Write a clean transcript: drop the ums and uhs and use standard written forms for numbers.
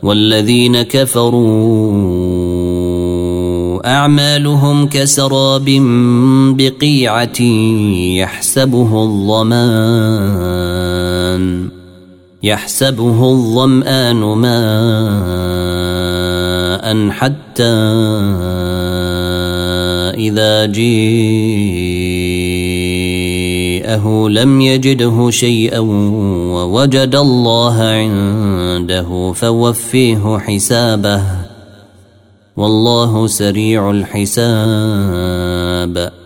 والذين كفروا أعمالهم كسراب بقيعة يحسبه الظمآن ماء حتى إذا جاءه لم يجده شيئا ووجد الله عنده فوفيه حسابه والله سريع الحساب.